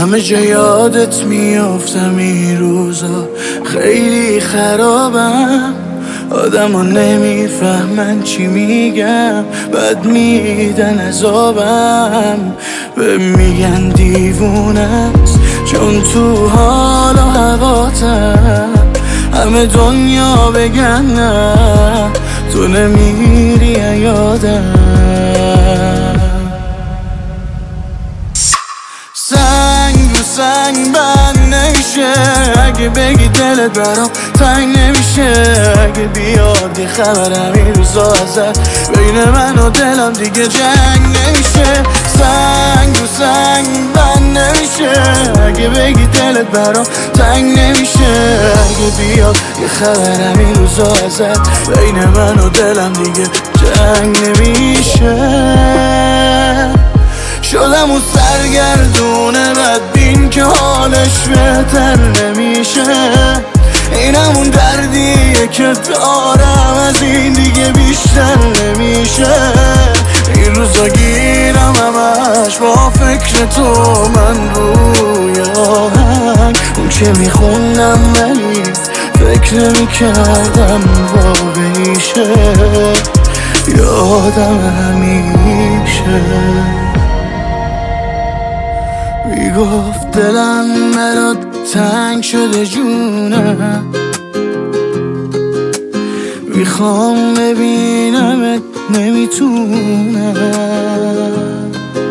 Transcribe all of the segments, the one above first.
همه جا یادت میافتم این روزا، خیلی خرابم. آدم ها نمیفهمن چی میگم، بد میدن عذابم. به میگن دیوونه است چون تو حال و هواتم. همه دنیا بگن نه تو نمیری یادم. سنگ رو سنگ بند نمیشه، اگه بگی دلت برام تنگ نمیشه. اگه بیاد یه خبرم این روزا ازت، بین من و دلم دیگه جنگ نمیشه. سنگ رو سنگ بند نمیشه، اگه بگی دلت برام تنگ نمیشه. اگه بیاد یه خبرم این روزا ازت، بین من و دلم دیگه جنگ نمیشه. شدم و سرگردونه بدبین که حالش بهتر نمیشه. این همون دردیه که دارم، از این دیگه بیشتر نمیشه. این روزا گیرم همش با فکر تو، من روی آهنگ اون که میخوندم ولی فکر نمیکردم واقعیشه. یادم همیشه میگفت دلم برات تنگ شده جونم، میخوام ببینمت نمیتونم.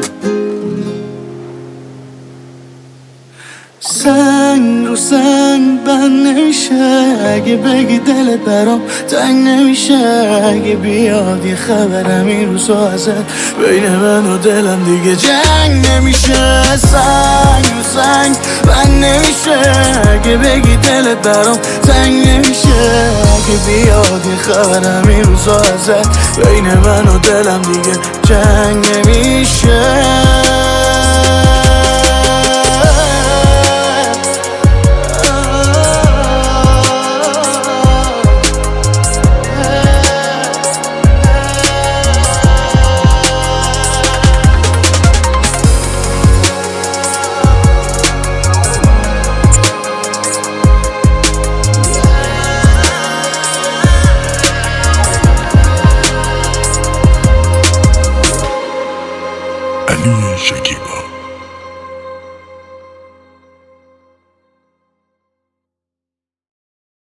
سنگ رو سنگ بند نمیشه، اگه بگی دلت برام تنگ نمیشه. اگه بیاد یه خبرم این روزا ازت، بین من و دلم دیگه جنگ نمیشه. سنگ رو سنگ بند نمیشه، اگه بگی دلت برام تنگ نمیشه. اگه بیاد یه خبرم این روزا ازت، بین من و دلم دیگه جنگ نمیشه. علی شکیبا.